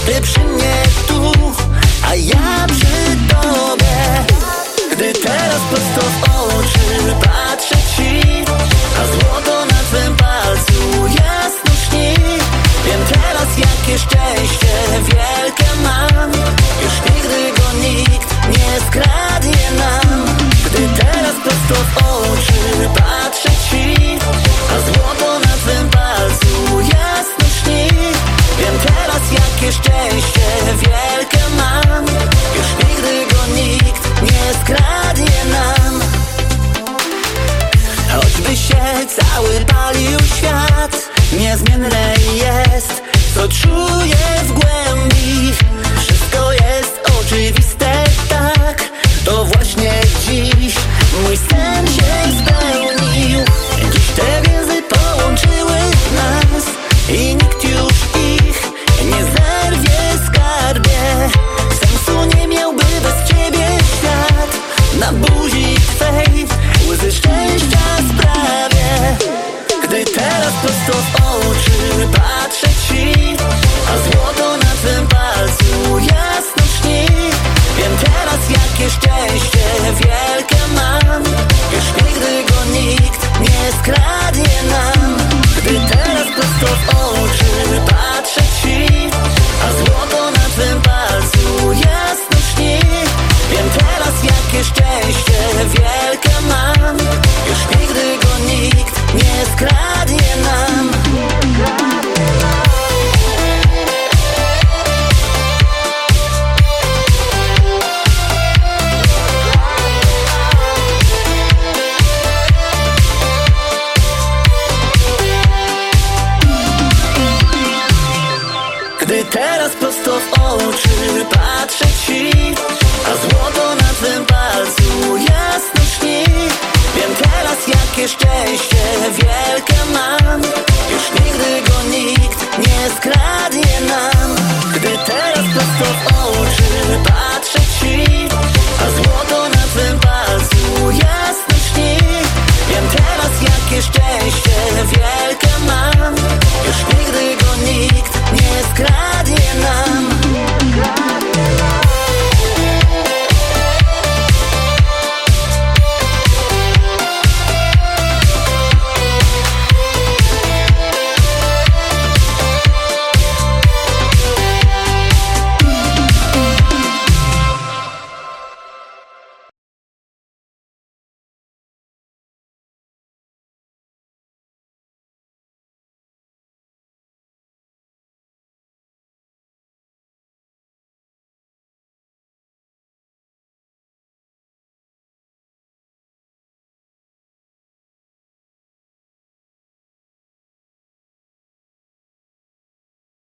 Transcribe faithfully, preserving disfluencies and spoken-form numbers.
Ty przy mnie tu, a ja przy tobie. Gdy teraz prosto w oczy patrzę ci, a złoto na twym palcu jasno śni. Wiem teraz, jakie szczęście wielkie mam. Już nigdy go nikt nie skradnie nam. Gdy teraz prosto w oczy patrzę ci, a złoto na twym palcu jasno śni. Wiem teraz, jakie szczęście wielkie mam. Już nigdy go nikt nie skradnie nam. Choćby się cały palił świat, niezmienne jest, co czuję w głębi. Wszystko jest oczywiste, tak. To właśnie dziś mój sen się spełnił. Dziś te więzy połączyły nas i nikt już ich nie zerwie, skarbie. Sensu nie miałby bez ciebie świat. Na buzi twej łzy szczęścia sprawię. Gdy teraz prosto w oczy patrzę ci, a złoto na twym palcu jasno śni. Wiem teraz, jakie szczęście wielkie mam. Już nigdy go nikt nie skradnie nam. Gdy teraz prosto w oczy patrzę ci, a złoto na twym palcu jasno śni. Wiem teraz, jakie szczęście wielkie mam. Już nigdy go nikt nie skradnie nam. Gdy teraz prosto w oczy patrzę ci, a złoto na twym palcu jasno śni. Wiem teraz, jakie szczęście wielkie mam. Już nigdy go nikt nie skradnie